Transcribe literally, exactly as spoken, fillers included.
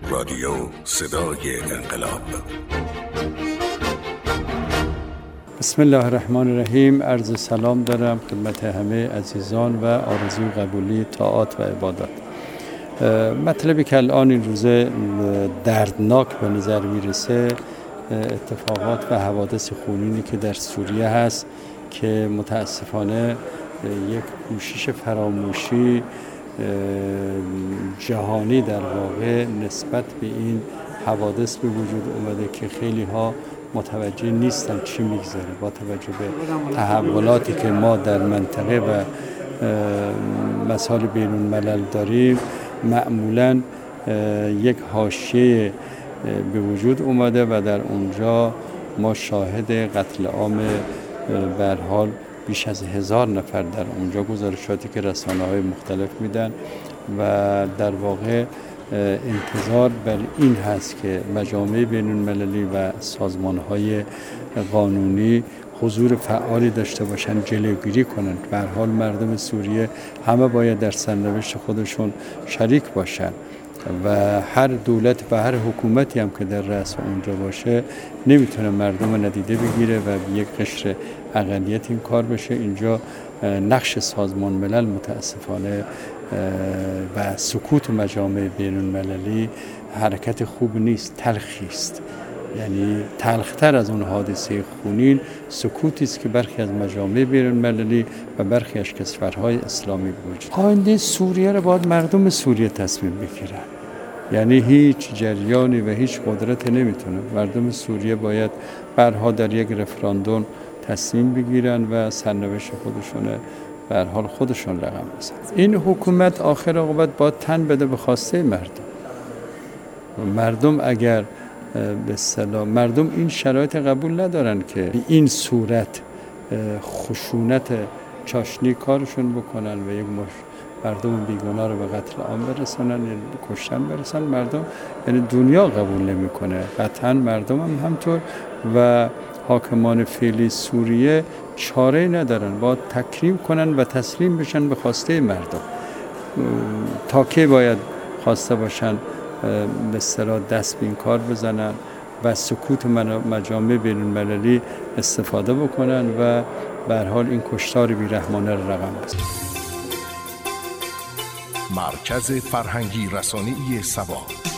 رادیو صدای انقلاب. بسم الله الرحمن الرحیم. عرض سلام دارم خدمت همه عزیزان و آرزوی قبولی طاعات و عبادات. مطلبی که الان این روزه دردناک به نظر میرسه اتفاقات و حوادث خونینی که در سوریه هست که متاسفانه یک کوشش فراموشی جهانی در واقع نسبت به این حوادث به وجود اومده که خیلی ها متوجه نیستن چی میگذره. با توجه به تحولاتی که ما در منطقه و مسائل بین الملل داریم، معمولاً یک حاشیه به وجود اومده و در اونجا ما شاهد قتل عام به هر حال بیش از هزار نفر در اونجا گزارشاتی که رسانه‌های مختلف میدن و در واقع انتظار بر این هست که مجامع بین المللی و سازمان‌های قانونی حضور فعالی داشته باشن، جلوگیری کنند. به هر حال مردم سوریه همه باید در سرنوشت خودشون شریک باشن و هر دولت و هر حکومتی هم که در رأس اونجا باشه نمیتونه مردم ندیده بگیره و یک قشر اقلیت این کار بشه. اینجا نقش سازمان ملل متاسفانه و سکوت مجامع بین المللی حرکت خوب نیست، تلخی است. یعنی تلختر از اون حادثه خونین سکوتی است که برخی از مجامع بین المللی و برخی از کشورهای اسلامی وجود. آینده سوریه را باید مردم سوریه تصمیم بگیرن. یعنی هیچ جریانی و هیچ قدرت نمیتونه. مردم سوریه باید برها در یک رفراندوم تصمیم بگیرن و سرنوشت خودشونه به هر حال خودشون رقم بزنن. این حکومت آخر عاقبت باید تن بده به خواسته مردم. مردم اگر به اصطلاح مردم این شرایط قبول ندارن که به این صورت خشونت چاشنی کارشون بکنن و یک مش مردم بیگناه رو به قتل عام برسونن، یعنی کشتن برسن. مردم یعنی دنیا قبول نمیکنه. قطعا مردم هم همطور و حاکمان فعلی سوریه چاره ندارن، باید تکریم کنن و تسلیم بشن به خواسته مردم. تا که باید خواسته باشن به اصطلاح دست به این کار بزنن و سکوت مجامع بین المللی استفاده بکنن و به هر حال این کشتار بی‌رحمانه رو رقم بزنن. مرکز فرهنگی رسانه‌ای سبا.